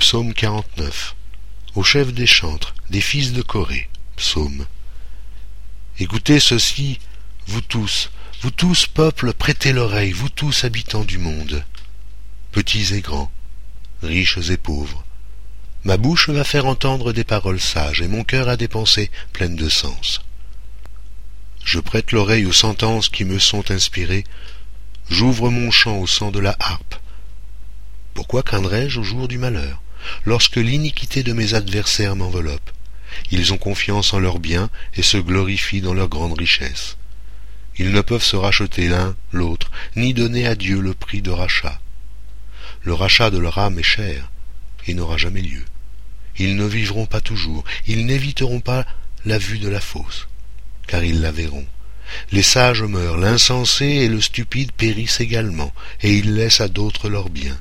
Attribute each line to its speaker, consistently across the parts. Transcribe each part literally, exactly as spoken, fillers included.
Speaker 1: Psaume quarante-neuf. Au chef des chantres, des fils de Corée. Psaume. Écoutez ceci, vous tous, vous tous, peuple, prêtez l'oreille, vous tous, habitants du monde, petits et grands, riches et pauvres. Ma bouche va faire entendre des paroles sages, et mon cœur a des pensées pleines de sens. Je prête l'oreille aux sentences qui me sont inspirées, j'ouvre mon chant au son de la harpe. Pourquoi craindrais-je au jour du malheur, lorsque l'iniquité de mes adversaires m'enveloppe? Ils ont confiance en leurs biens et se glorifient dans leur grande richesse. Ils ne peuvent se racheter l'un l'autre, ni donner à Dieu le prix de rachat. Le rachat de leur âme est cher et n'aura jamais lieu. Ils ne vivront pas toujours, ils n'éviteront pas la vue de la fosse, car ils la verront. Les sages meurent, l'insensé et le stupide périssent également, et ils laissent à d'autres leurs biens.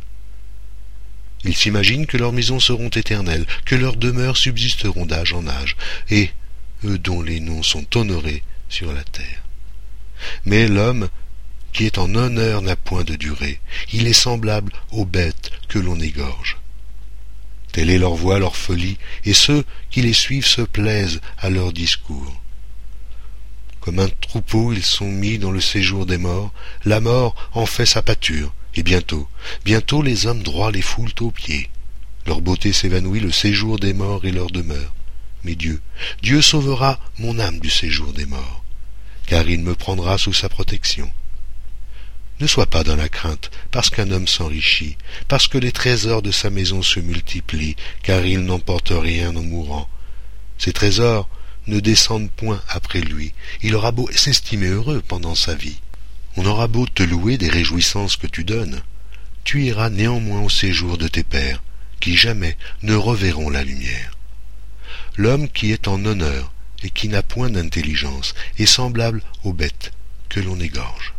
Speaker 1: Ils s'imaginent que leurs maisons seront éternelles, que leurs demeures subsisteront d'âge en âge, et eux dont les noms sont honorés sur la terre. Mais l'homme qui est en honneur n'a point de durée, il est semblable aux bêtes que l'on égorge. Telle est leur voix, leur folie, et ceux qui les suivent se plaisent à leur discours. Comme un troupeau, ils sont mis dans le séjour des morts, la mort en fait sa pâture, et bientôt, bientôt les hommes droits les foulent aux pieds. Leur beauté s'évanouit, le séjour des morts est leur demeure. Mais Dieu, Dieu sauvera mon âme du séjour des morts, car il me prendra sous sa protection. Ne sois pas dans la crainte, parce qu'un homme s'enrichit, parce que les trésors de sa maison se multiplient, car il n'emporte rien en mourant. Ses trésors ne descendent point après lui, il aura beau s'estimer heureux pendant sa vie. On aura beau te louer des réjouissances que tu donnes, tu iras néanmoins au séjour de tes pères, qui jamais ne reverront la lumière. L'homme qui est en honneur et qui n'a point d'intelligence est semblable aux bêtes que l'on égorge.